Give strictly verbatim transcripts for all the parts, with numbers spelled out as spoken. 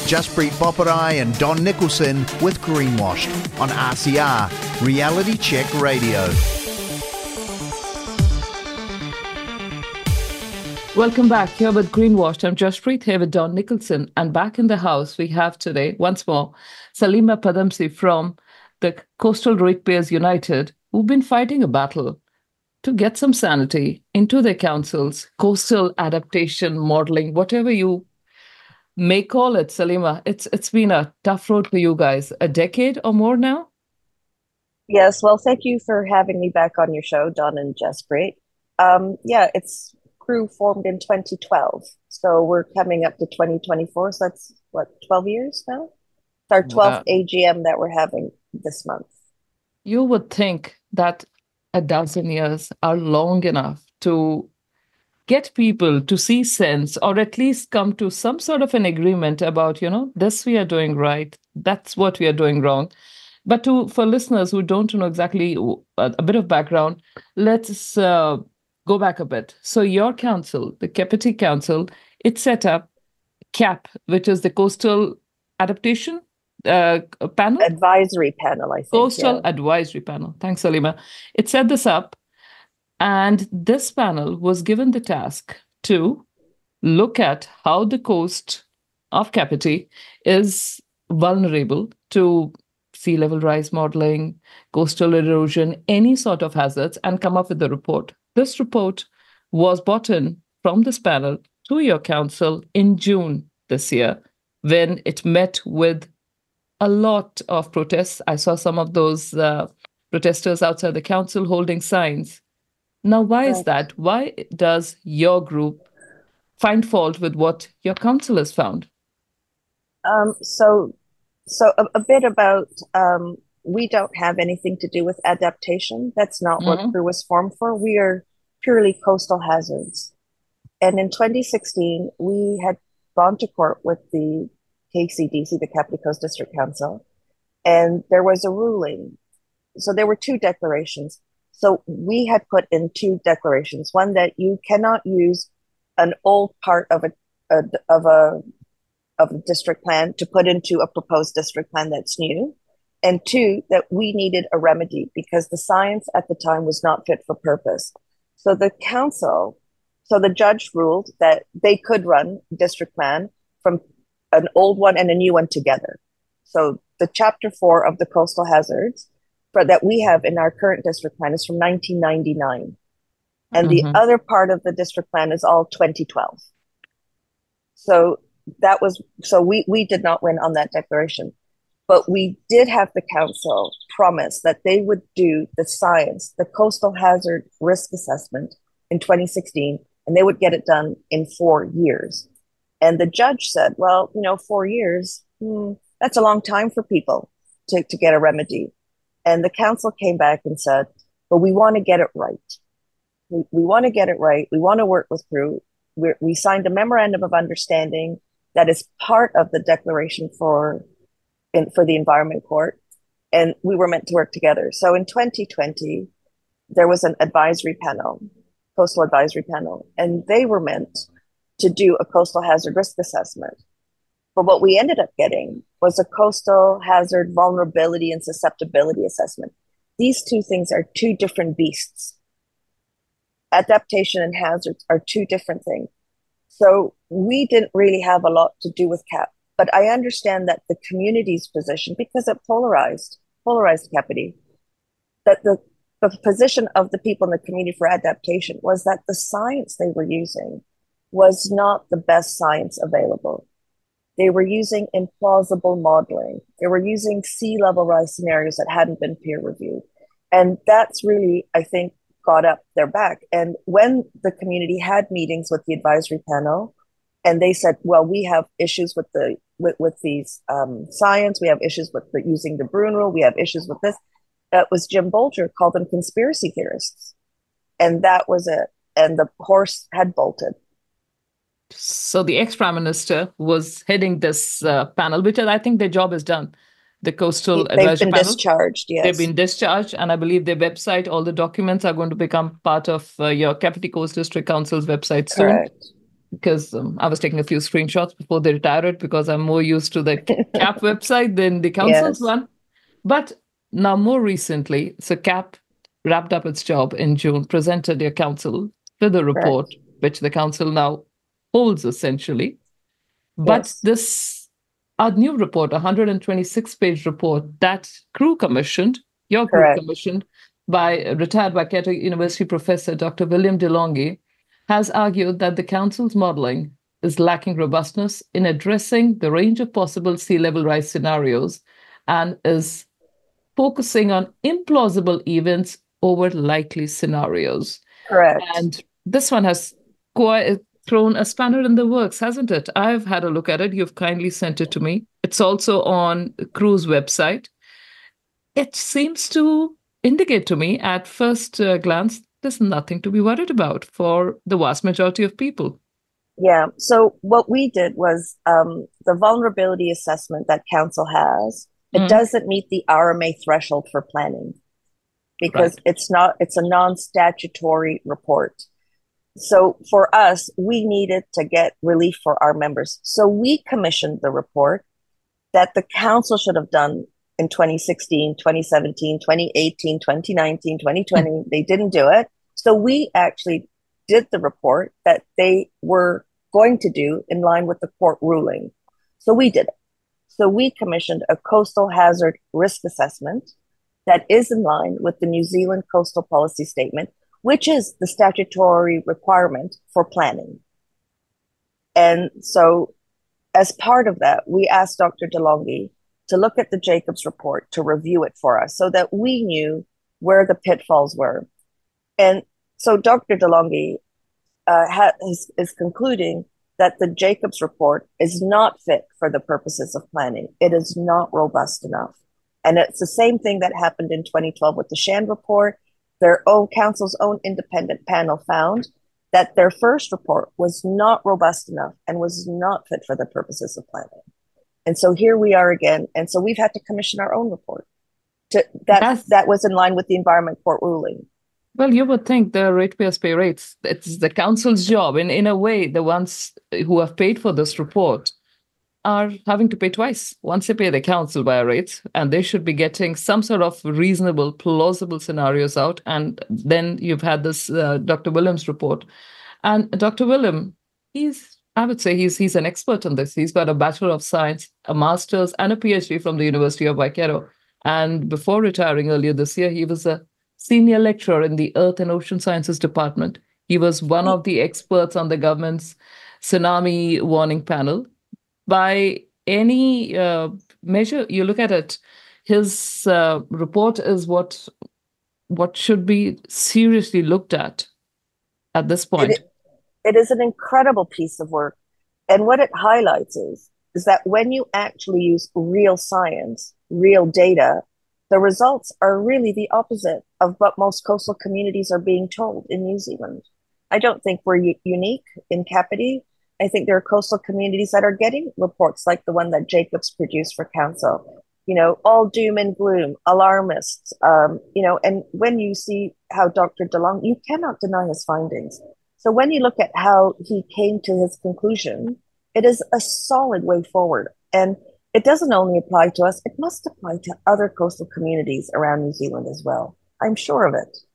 Jaspreet Boparai and Don Nicholson with Greenwashed on R C R, Reality Check Radio. Welcome back. Here with Greenwashed. I'm Jaspreet, here with Don Nicholson. And back in the house, we have today, once more, Salima Padamsee from the Coastal Ratepayers United, who've been fighting a battle to get some sanity into their councils, coastal adaptation, modeling, whatever you may call it, Salima. It's It's been a tough road for you guys. A decade or more now? Yes, well, thank you for having me back on your show, Don and Jaspreet. Um, yeah, it's crew formed in twenty twelve. So we're coming up to twenty twenty-four. So that's what, twelve years now? It's our twelfth Wow. A G M that we're having this month. You would think that a dozen years are long enough to get people to see sense, or at least come to some sort of an agreement about, you know, this we are doing right, that's what we are doing wrong. But to for listeners who don't know exactly a, a bit of background, let's uh, go back a bit. So your council, the Kapiti Council, it set up CAP, which is the Coastal Adaptation uh, Panel? Advisory panel, I think. Coastal yeah. Advisory Panel. Thanks, Salima. It set this up, and this panel was given the task to look at how the coast of Kapiti is vulnerable to sea level rise modeling, coastal erosion, any sort of hazards, and come up with a report. This report was brought in from this panel to your council in June this year, when it met with a lot of protests. I saw some of those uh, protesters outside the council holding signs. Now, why is Right. that? Why does your group find fault with what your council has found? Um, so, so a, a bit about, um, we don't have anything to do with adaptation. That's not what Mhm. crew was formed for. We are purely coastal hazards. And in twenty sixteen, we had gone to court with the K C D C, the Kapiti Coast District Council, and there was a ruling. So there were two declarations. So we had put in two declarations. One, that you cannot use an old part of a, a of a of a district plan to put into a proposed district plan that's new. And two, that we needed a remedy because the science at the time was not fit for purpose. So the council, so the judge ruled that they could run district plan from an old one and a new one together. So the chapter four of the coastal hazards for, that we have in our current district plan is from nineteen ninety-nine. And the Mhm. other part of the district plan is all twenty twelve. So that was, so we, we did not win on that declaration. But we did have the council promise that they would do the science, the coastal hazard risk assessment in twenty sixteen, and they would get it done in four years. And the judge said, well, you know, four years, hmm, that's a long time for people to, to get a remedy. And the council came back and said, but we want to get it right. We, we want to get it right. We want to work with crew. We're, we signed a memorandum of understanding that is part of the declaration for in, for the Environment Court, and we were meant to work together. So in twenty twenty, there was an advisory panel, coastal advisory panel, and they were meant to do a coastal hazard risk assessment. But what we ended up getting was a coastal hazard vulnerability and susceptibility assessment. These two things are two different beasts. Adaptation and hazards are two different things. So we didn't really have a lot to do with CAP. But I understand that the community's position, because it polarized, polarized Kapiti, that the, the position of the people in the community for adaptation was that the science they were using was not the best science available. They were using implausible modeling. They were using sea level rise scenarios that hadn't been peer reviewed. And that's really, I think, got up their back. And when the community had meetings with the advisory panel, and they said, well, we have issues with the with, with these um, science, we have issues with the, using the Bruin rule, we have issues with this. That was Jim Bolger called them conspiracy theorists. And that was it. And the horse had bolted. So the ex-prime minister was heading this uh, panel, which I think their job is done. The Coastal They've Advisory been Panel. discharged, yes. They've been discharged, and I believe their website, all the documents are going to become part of uh, your Kapiti Coast District Council's website soon. Correct. because um, I was taking a few screenshots before they retired it because I'm more used to the C A P website than the council's Yes. one. But now more recently, so C A P wrapped up its job in June, presented their council with a report, Correct. which the council now holds essentially. But Yes. this, a new report, a one hundred twenty-six page report that crew commissioned, your crew Correct. commissioned by retired Waikato University professor Doctor William DeLonghi, has argued that the council's modeling is lacking robustness in addressing the range of possible sea level rise scenarios and is focusing on implausible events over likely scenarios. Correct. And this one has quite thrown a spanner in the works, hasn't it? I've had a look at it. You've kindly sent it to me. It's also on Crew's website. It seems to indicate to me at first uh, glance, there's nothing to be worried about for the vast majority of people. Yeah. So what we did was um, the vulnerability assessment that council has, it Mm. doesn't meet the R M A threshold for planning because Right. it's not, it's a non-statutory report. So for us, we needed to get relief for our members. So we commissioned the report that the council should have done in twenty sixteen, twenty seventeen, twenty eighteen, twenty nineteen, twenty twenty. Mm. They didn't do it. So we actually did the report that they were going to do in line with the court ruling. So we did it. So we commissioned a coastal hazard risk assessment that is in line with the New Zealand Coastal Policy Statement, which is the statutory requirement for planning. And so as part of that, we asked Doctor DeLonghi to look at the Jacobs report, to review it for us so that we knew where the pitfalls were. And so Doctor DeLonghi uh, ha- is, is concluding that the Jacobs report is not fit for the purposes of planning. It is not robust enough. And it's the same thing that happened in twenty twelve with the Shand report. Their own council's own independent panel found that their first report was not robust enough and was not fit for the purposes of planning. And so here we are again. And so we've had to commission our own report. To, that, That's- that was in line with the Environment Court ruling. Well, you would think the ratepayers pay rates. It's the council's job. And in a way, the ones who have paid for this report are having to pay twice. Once they pay the council via rates, and they should be getting some sort of reasonable, plausible scenarios out. And then you've had this uh, Doctor Williams report. And Doctor William, he's, I would say he's he's an expert on this. He's got a Bachelor of Science, a Master's, and a PhD from the University of Waikato. And before retiring earlier this year, he was a senior lecturer in the Earth and Ocean Sciences Department. He was one of the experts on the government's tsunami warning panel. By any uh, measure you look at it, his uh, report is what what should be seriously looked at at this point. It, it is an incredible piece of work. And what it highlights is, is that when you actually use real science, real data, the results are really the opposite of what most coastal communities are being told in New Zealand. I don't think we're u- unique in Kapiti. I think there are coastal communities that are getting reports like the one that Jacobs produced for council. You know, all doom and gloom, alarmists, um, you know, and when you see how Doctor DeLonghi, you cannot deny his findings. So when you look at how he came to his conclusion, it is a solid way forward. And it doesn't only apply to us, it must apply to other coastal communities around New Zealand as well. I'm sure of it.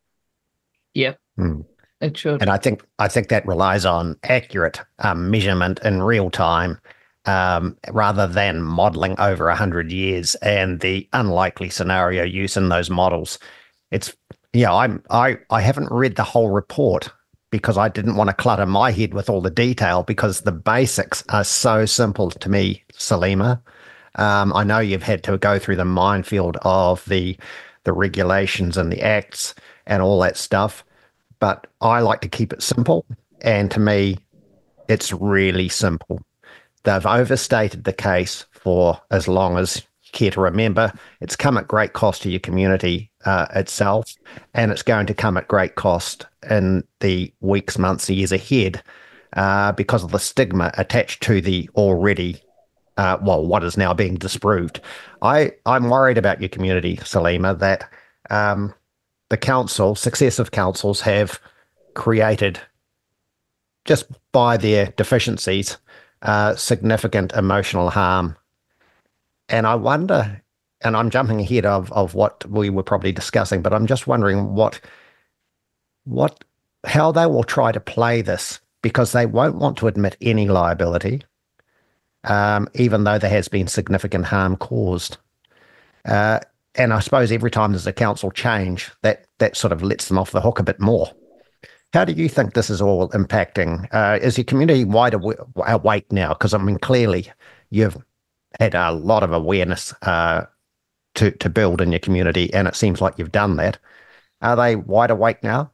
Yeah, Mm. it should. And I think I think that relies on accurate um, measurement in real time, um, rather than modelling over a hundred years and the unlikely scenario use in those models. It's yeah, I'm I I haven't read the whole report because I didn't want to clutter my head with all the detail, because the basics are so simple to me, Salima. Um, I know you've had to go through the minefield of the the regulations and the acts and all that stuff, but I like to keep it simple. And to me, it's really simple. They've overstated the case for as long as you care to remember. It's come at great cost to your community uh, itself, and it's going to come at great cost in the weeks, months, years ahead uh, because of the stigma attached to the already Uh, well, what is now being disproved. I, I'm worried about your community, Salima, that um, the council, successive councils have created just by their deficiencies, uh, significant emotional harm. And I wonder, and I'm jumping ahead of, of what we were probably discussing, but I'm just wondering what, what, how they will try to play this, because they won't want to admit any liability, um, even though there has been significant harm caused. Uh, and I suppose every time there's a council change, that, that sort of lets them off the hook a bit more. How do you think this is all impacting? Uh, is your community wide awake now? Because, I mean, clearly you've had a lot of awareness uh, to, to build in your community, and it seems like you've done that. Are they wide awake now?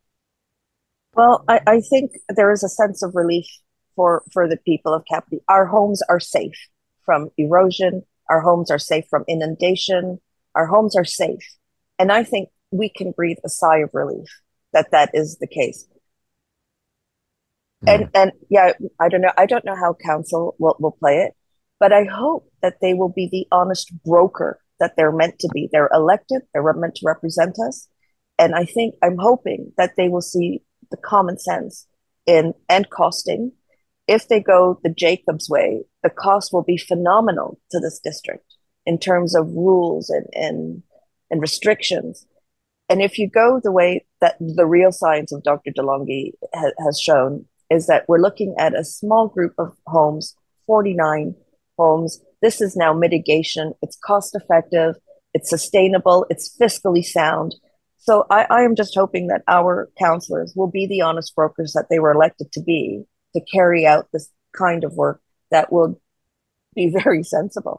Well, I, I think there is a sense of relief for, for the people of Kapiti. Our homes are safe from erosion. Our homes are safe from inundation. Our homes are safe. And I think we can breathe a sigh of relief that that is the case. Mm. And and yeah, I don't know. I don't know how council will, will play it, but I hope that they will be the honest broker that they're meant to be. They're elected. They're meant to represent us. And I think I'm hoping that they will see the common sense in and costing. If they go the Jacobs way, the cost will be phenomenal to this district in terms of rules and and, and restrictions. And if you go the way that the real science of Doctor DeLonghi ha has shown, is that we're looking at a small group of homes, forty-nine homes. This is now mitigation. It's cost effective. It's sustainable. It's fiscally sound. So I, I am just hoping that our councillors will be the honest brokers that they were elected to be, to carry out this kind of work that will be very sensible.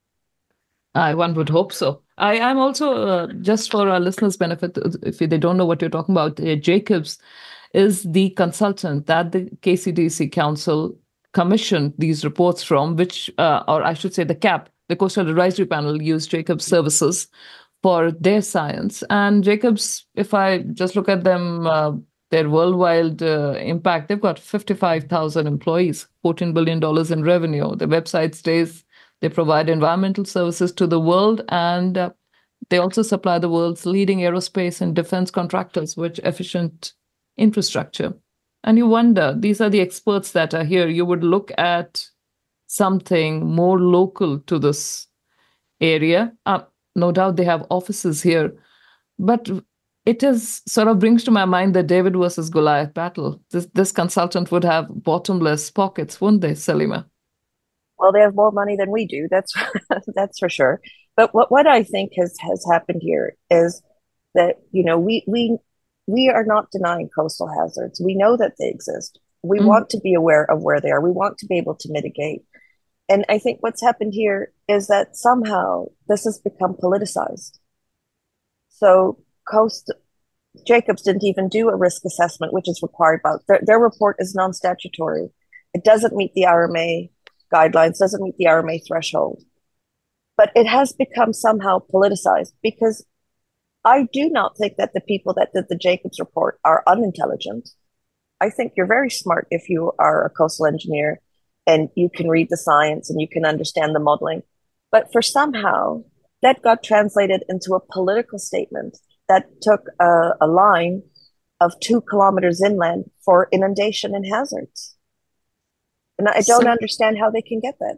I one would hope so. I am also, uh, just for our listeners' benefit, if they don't know what you're talking about, uh, Jacobs is the consultant that the K C D C Council commissioned these reports from, which, uh, or I should say the C A P, the Coastal Advisory Panel, used Jacobs services for their science. And Jacobs, if I just look at them, uh, their worldwide uh, impact, they've got fifty-five thousand employees, fourteen billion dollars in revenue. The website stays. They provide environmental services to the world, and uh, they also supply the world's leading aerospace and defense contractors with efficient infrastructure. And you wonder, these are the experts that are here. You would look at something more local to this area. Uh, no doubt they have offices here, but it is sort of brings to my mind the David versus Goliath battle. This, this consultant would have bottomless pockets, wouldn't they, Salima? Well, they have more money than we do. That's that's for sure. But what, what I think has, has happened here is that, you know, we we we are not denying coastal hazards. We know that they exist. We mm. want to be aware of where they are. We want to be able to mitigate. And I think what's happened here is that somehow this has become politicized. So Coast Jacobs didn't even do a risk assessment, which is required by their, their report is non-statutory. It doesn't meet the R M A guidelines, doesn't meet the R M A threshold. But it has become somehow politicized, because I do not think that the people that did the Jacobs report are unintelligent. I think you're very smart if you are a coastal engineer and you can read the science and you can understand the modeling. But for somehow that got translated into a political statement that took a, a line of two kilometers inland for inundation and hazards. And I don't so, understand how they can get that.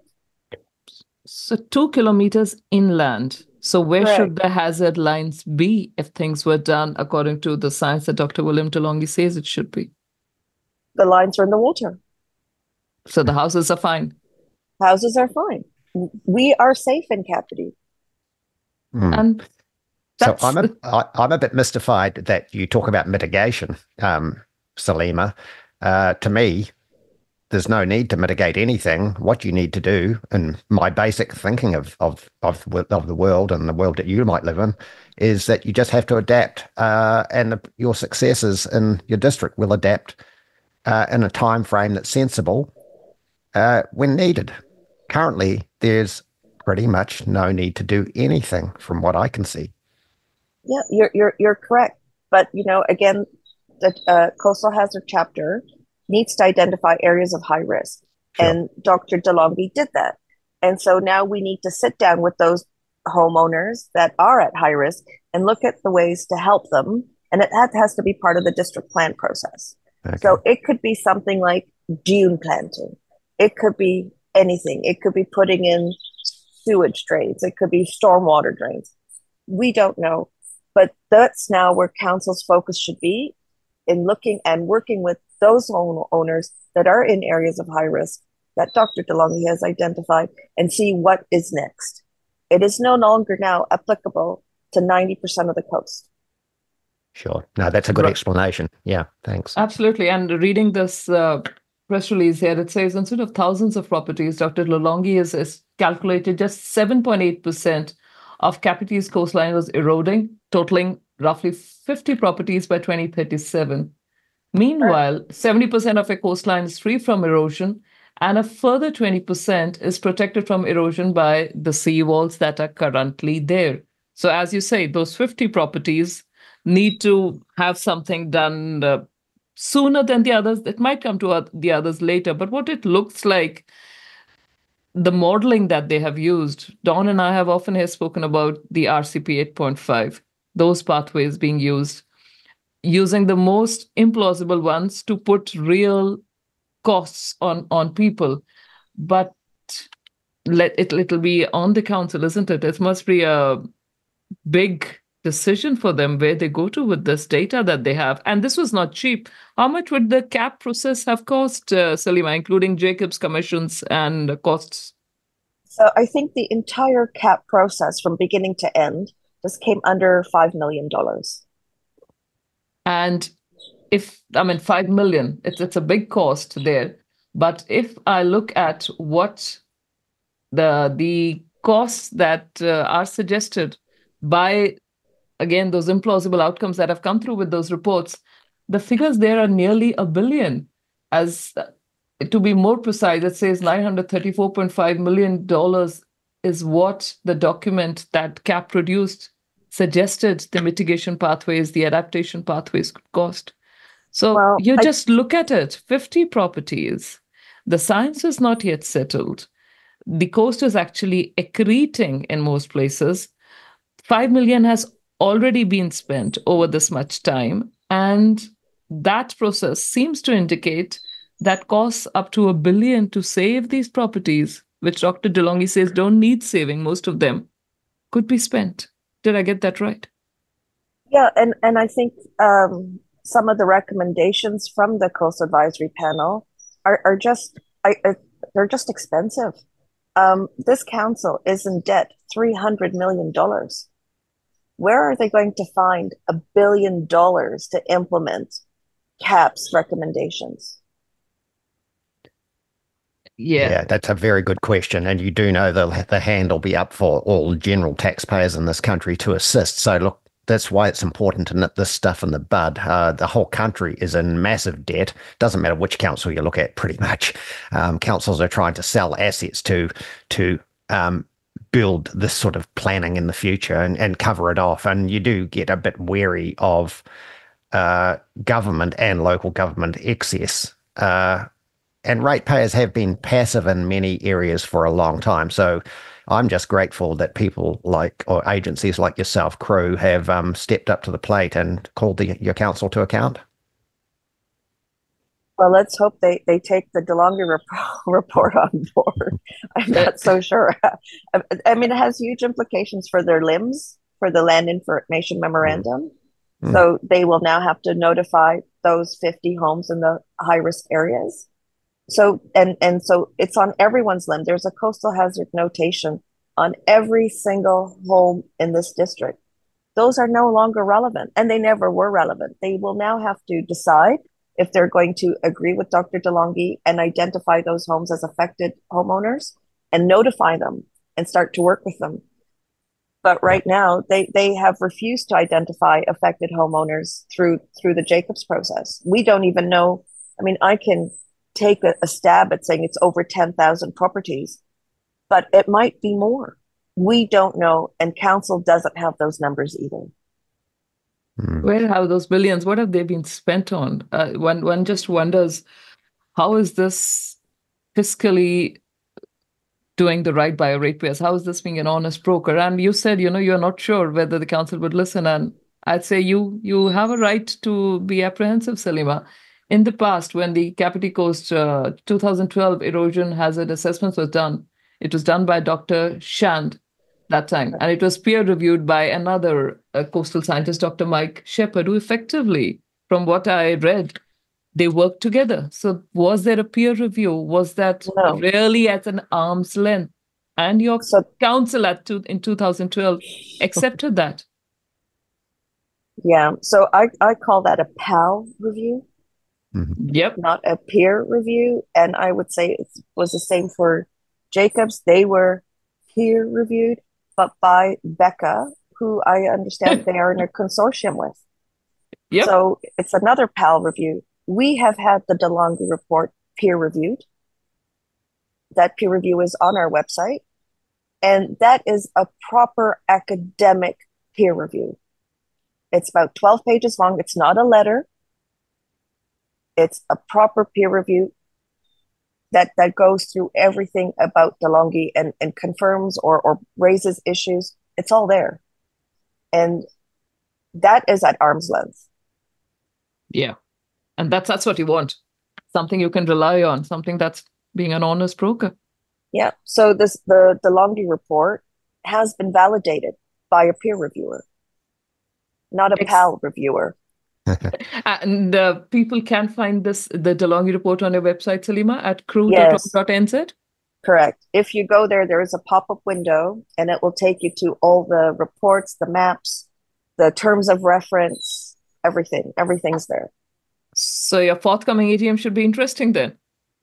So two kilometers inland. So where Correct. Should the hazard lines be if things were done according to the science that Doctor William DeLonghi says it should be? The lines are in the water. So the houses are fine. Houses are fine. We are safe in Kapiti. Hmm. And so I'm a, I, I'm a bit mystified that you talk about mitigation, um, Salima. Uh, to me, there's no need to mitigate anything. What you need to do, and my basic thinking of of of, of the world and the world that you might live in, is that you just have to adapt, uh, and the, your successors in your district will adapt uh, in a time frame that's sensible uh, when needed. Currently, there's pretty much no need to do anything, from what I can see. Yeah, you're you're you're correct. But you know, again, the uh, coastal hazard chapter needs to identify areas of high risk. Sure. And Doctor DeLonghi did that. And so now we need to sit down with those homeowners that are at high risk and look at the ways to help them. And it has to be part of the district plan process. Okay. So it could be something like dune planting. It could be anything. It could be putting in sewage drains. It could be stormwater drains. We don't know. But that's now where council's focus should be, in looking and working with those owners that are in areas of high risk that Doctor DeLonghi has identified, and see what is next. It is no longer now applicable to ninety percent of the coast. Sure. No, that's a good Right. explanation. Yeah, thanks. Absolutely. And reading this uh, press release here, it says instead of thousands of properties, Doctor DeLonghi has, has calculated just seven point eight percent of Capity's coastline was eroding, totaling roughly fifty properties by twenty thirty-seven. Meanwhile, seventy percent of a coastline is free from erosion, and a further twenty percent is protected from erosion by the seawalls that are currently there. So as you say, those fifty properties need to have something done uh, sooner than the others. It might come to uh, the others later, but what it looks like, the modeling that they have used, Don and I have often here spoken about the R C P eight point five, those pathways being used, using the most implausible ones to put real costs on, on people. But let it, it'll be on the council, isn't it? It must be a big decision for them where they go to with this data that they have. And this was not cheap. How much would the cap process have cost, uh, Salima, including Jacobs commissions and costs? So I think the entire cap process from beginning to end just came under five million dollars. And if, I mean, five million, it's, it's a big cost there. But if I look at what the, the costs that uh, are suggested by, again, those implausible outcomes that have come through with those reports, the figures there are nearly a billion. As uh, to be more precise, it says nine hundred thirty-four point five million dollars is what the document that C A P produced suggested the mitigation pathways, the adaptation pathways could cost. So Well, you I- just look at it, fifty properties. The science is not yet settled. The coast is actually accreting in most places. Five million has already been spent over this much time. And that process seems to indicate that costs up to a billion to save these properties, which Doctor DeLonghi says don't need saving, most of them, could be spent. Did I get that right? Yeah, and, and I think um, some of the recommendations from the Coastal Advisory Panel are, are just, I, I, they're just expensive. Um, this council is in debt three hundred million dollars. Where are they going to find a billion dollars to implement C A P's recommendations? Yeah. Yeah, that's a very good question. And you do know the, the hand will be up for all general taxpayers in this country to assist. So look, that's why it's important to nip this stuff in the bud. Uh, the whole country is in massive debt. Doesn't matter which council you look at, pretty much. Um, councils are trying to sell assets to to um, build this sort of planning in the future and, and cover it off. And you do get a bit wary of uh, government and local government excess. Uh, and ratepayers have been passive in many areas for a long time. So I'm just grateful that people like, or agencies like yourself, Crew, have um, stepped up to the plate and called the, your council to account. Well, let's hope they, they take the DeLonghi rep- report on board. I'm not so sure. I mean, it has huge implications for their limbs, for the land information memorandum. Mm. So they will now have to notify those fifty homes in the high risk areas. So, and, and so it's on everyone's limb. There's a coastal hazard notation on every single home in this district. Those are no longer relevant, and they never were relevant. They will now have to decide if they're going to agree with Doctor DeLonghi and identify those homes as affected homeowners and notify them and start to work with them. But right now, they, they have refused to identify affected homeowners through through the Jacobs process. We don't even know. I mean, I can take a, a stab at saying it's over ten thousand properties, but it might be more. We don't know, and council doesn't have those numbers either. Where have those billions, what have they been spent on? Uh, one, one just wonders, how is this fiscally doing the right by ratepayers? How is this being an honest broker? And you said, you know, you're not sure whether the council would listen. And I'd say you you have a right to be apprehensive, Salima. in the past, when the Kapiti Coast uh, two thousand twelve erosion hazard assessment was done, it was done by Doctor Shand that time, and it was peer reviewed by another uh, coastal scientist, Doctor Mike Shepard, who effectively, from what I read, they worked together. So was there a peer review? Was that No. really at an arm's length? And your So- council at two, in two thousand twelve accepted that. Yeah. So I, I call that a PAL review, Yep. not a peer review. And I would say it was the same for Jacobs. They were peer reviewed, but by Becca, who I understand they are in a consortium with. Yep. So it's another PAL review. We have had the DeLonghi report peer reviewed. That peer review is on our website. And that is a proper academic peer review. It's about twelve pages long. It's not a letter. It's a proper peer review that, that goes through everything about DeLonghi and, and confirms or, or raises issues. It's all there. And that is at arm's length. Yeah. And that's that's what you want. Something you can rely on, something that's being an honest broker. Yeah. So this the DeLonghi report has been validated by a peer reviewer, not a Ex- PAL reviewer. And uh, people can find this, the DeLonghi report, on your website, Salima, at crew dot Yes. org dot n z. Correct. If you go there, there is a pop-up window and it will take you to all the reports, the maps, the terms of reference, everything. Everything's there. So your forthcoming A G M should be interesting then.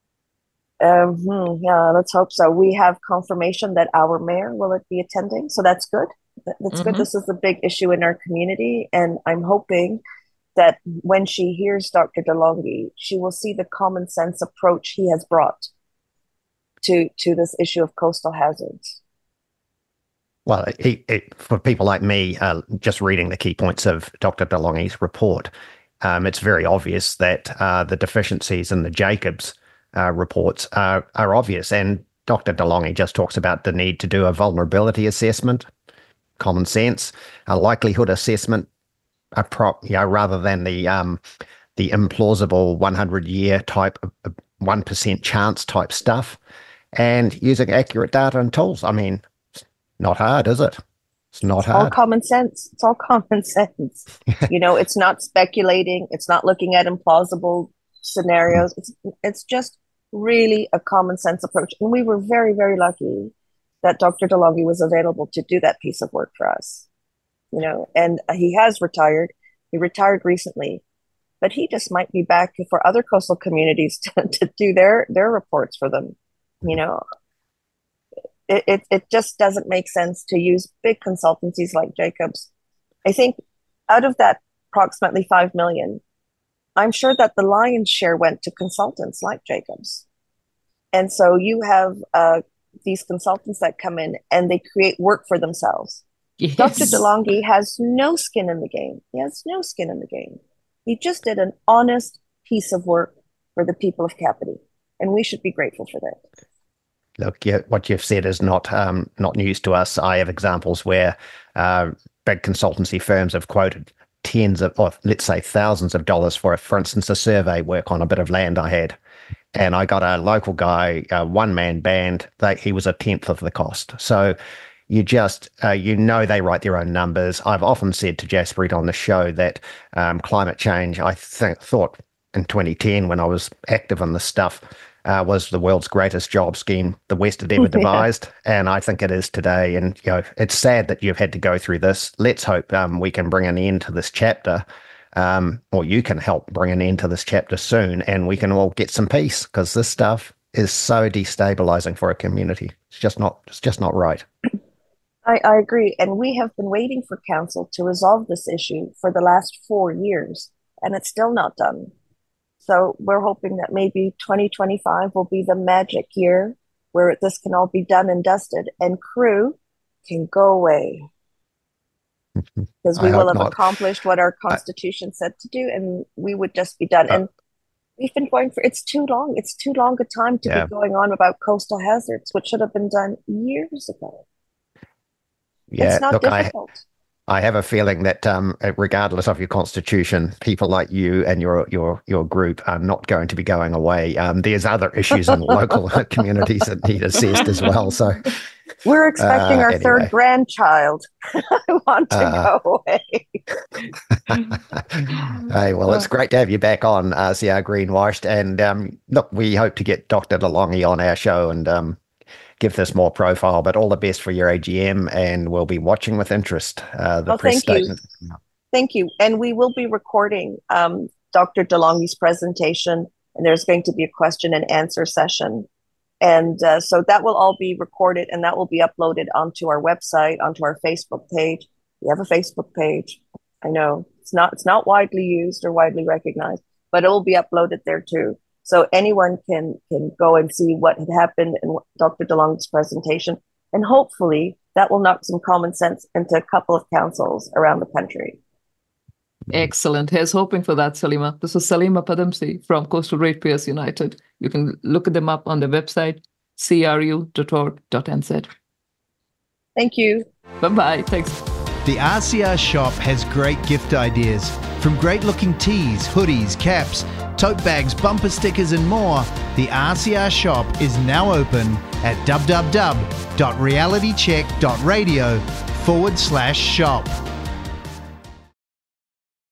Um, hmm, yeah, let's hope so. We have confirmation that our mayor will be attending, so that's good. That- That's good. Mhm. This is a big issue in our community, and I'm hoping that when she hears Doctor DeLonghi, she will see the common sense approach he has brought to to this issue of coastal hazards. Well, he, it, for people like me, uh, just reading the key points of Doctor DeLonghi's report, um, it's very obvious that uh, the deficiencies in the Jacobs uh, reports are, are obvious. And Doctor DeLonghi just talks about the need to do a vulnerability assessment, common sense, a likelihood assessment, a prop, you know, rather than the um, the implausible one hundred year type, of one percent chance type stuff, and using accurate data and tools. I mean, it's not hard, is it? It's not All hard. common sense. It's all common sense. You know, it's not speculating. It's not looking at implausible scenarios. It's it's just really a common sense approach. And we were very, very lucky that Doctor DeLonghi was available to do that piece of work for us. You know, and he has retired. He retired recently, but he just might be back for other coastal communities to, to do their their reports for them. You know, it, it it just doesn't make sense to use big consultancies like Jacobs. I think out of that approximately five million, I'm sure that the lion's share went to consultants like Jacobs. And so you have uh, these consultants that come in and they create work for themselves. Yes. Doctor DeLonghi has no skin in the game. He has no skin in the game. He just did an honest piece of work for the people of Kapiti, and we should be grateful for that. Look, yeah, what you've said is not um, not news to us. I have examples where uh, big consultancy firms have quoted tens of, or let's say thousands of dollars for, for instance, a survey work on a bit of land I had. And I got a local guy, a one-man band, they, he was a tenth of the cost. So you just, uh, you know, they write their own numbers. I've often said to Jaspreet on the show that um, climate change, I think, thought in twenty ten when I was active in this stuff, uh, was the world's greatest job scheme the West had ever devised. And I think it is today. And, you know, it's sad that you've had to go through this. Let's hope um, we can bring an end to this chapter, um, or you can help bring an end to this chapter soon, and we can all get some peace, because this stuff is so destabilizing for a community. It's just not, it's just not right. I, I agree. And we have been waiting for council to resolve this issue for the last four years, and it's still not done. So we're hoping that maybe twenty twenty-five will be the magic year where this can all be done and dusted, and crew can go away. Because we I will hope have not. accomplished what our constitution said to do, and we would just be done. Uh, and we've been going for, it's too long. It's too long a time to Yeah. be going on about coastal hazards, which should have been done years ago. Yeah, It's not look, I, difficult. I have a feeling that um, regardless of your constitution, people like you and your your your group are not going to be going away. Um, there's other issues in local communities that need assessed as well. So we're expecting uh, our anyway. third grandchild. I want to Uh, go away. Hey, well, it's great to have you back on R C R Greenwashed. And um, look, we hope to get Doctor DeLonghi on our show and um, give this more profile. But all the best for your A G M, and we'll be watching with interest uh, the Oh, press thank you. statement. Thank you. And we will be recording um, Doctor DeLonghi's presentation, and there's going to be a question and answer session. And uh, so that will all be recorded, and that will be uploaded onto our website, onto our Facebook page. We have a Facebook page. I know it's not it's not widely used or widely recognized, but it will be uploaded there too. So anyone can can go and see what had happened in Doctor DeLonghi's presentation, and hopefully that will knock some common sense into a couple of councils around the country. Excellent. Here's hoping for that, Salima. This is Salima Padamsee from Coastal Ratepayers United. You can look them up on their website, c r u dot org dot n z. Thank you. Bye-bye. Thanks. The R C R shop has great gift ideas. From great-looking tees, hoodies, caps, tote bags, bumper stickers and more, the R C R shop is now open at w w w dot reality check dot radio forward slash shop.